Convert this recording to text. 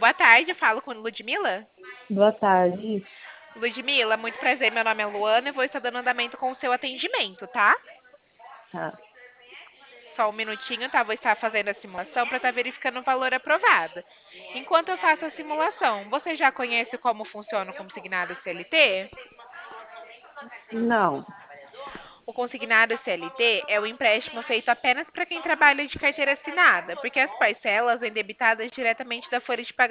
Boa tarde, falo com Ludmila. Boa tarde. Ludmila, muito prazer, meu nome é Luana e vou estar dando andamento com o seu atendimento, tá? Tá. Só um minutinho, tá? Vou estar fazendo a simulação para estar verificando o valor aprovado. Enquanto eu faço a simulação, você já conhece como funciona o consignado CLT? Não. O consignado CLT é o empréstimo feito apenas para quem trabalha de carteira assinada, porque as parcelas vêm debitadas diretamente da folha de pagamento